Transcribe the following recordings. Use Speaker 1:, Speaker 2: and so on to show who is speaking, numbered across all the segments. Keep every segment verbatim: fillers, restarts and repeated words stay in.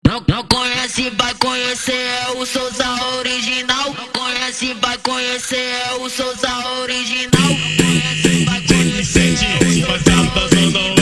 Speaker 1: Não, não conhece, vai conhecer, é o Souza original. Conhece, vai conhecer, é o Souza original. Conhece, vai conhecer, é o Souza original.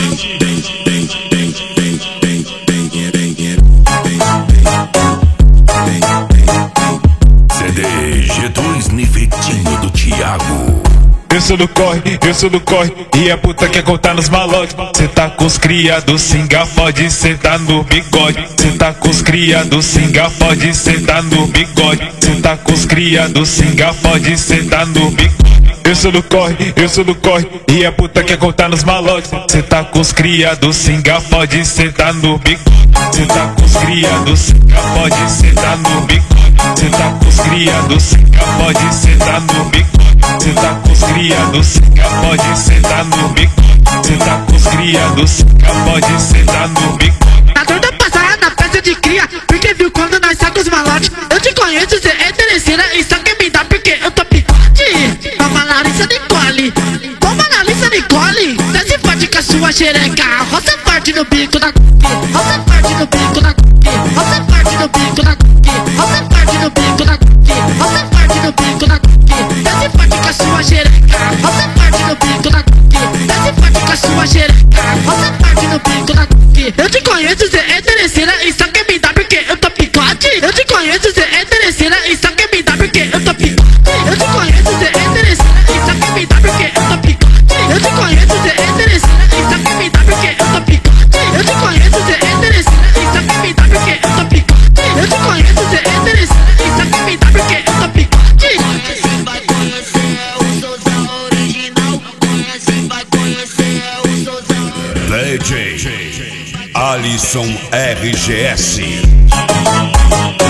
Speaker 2: C D G dois Nivetinho do Thiago.
Speaker 3: Eu sou do corre, eu sou do corre, e a puta quer contar nos malotes. Cê tá com os criados, singa fode, cê tá no bigode. Cê tá com os criados, singa fode, cê tá no bigode. Cê tá com os criados, singa fode, cê tá no bigode. Eu sou do corre, eu sou do corre, e a puta quer contar nos malotes. Cê tá com os criados, singa fode, cê tá no bigode. Cê tá com os criados, singa fode, cê tá no bigode. Cê tá com os criados, singa fode, cê tá no bigode. Cê tá com os criados, singa fode, cê tá no bigode. Cê tá com os criados, singa fode, cê tá no bigode.
Speaker 4: Tá toda passada na festa de cria, porque viu quando nós saca os malotes. Eu te conheço, cê é interesseira, e só quer me dar porque eu tô picote. Toma Larissa Nicole, toma Larissa Nicole. Desce forte com a sua xereca, roça forte no bico da cuque. Roça forte no bico da cuque, roça forte no bico da cuque. Roça forte no bico da cuque, roça forte no bico da cuque. Desce forte com a sua xereca, roça forte no bico da cuque. Desce forte com a sua xereca, roça forte no bico da cuque. Eu te conheço, cê é interesseira, e só quer me dar porque eu tô picote. Eu te conheço, cê é interesseira, e só quer me dar porque eu tô picote. Eu te conheço, cê é interesseira, e só quer me dar porque eu tô picote. Eu te conheço, cê é interesseira, e só quer me dar porque eu tô picote. Eu te conheço, cê é interesseira, e só quer me dar porque eu tô picote. Eu te conheço, cê é interesseira, e só quer me dar porque eu tô picote.
Speaker 1: Conhece, vai conhecer, é o Souza original. Conhece, vai conhecer, é o Souza original.
Speaker 2: Legend Alisson R G S.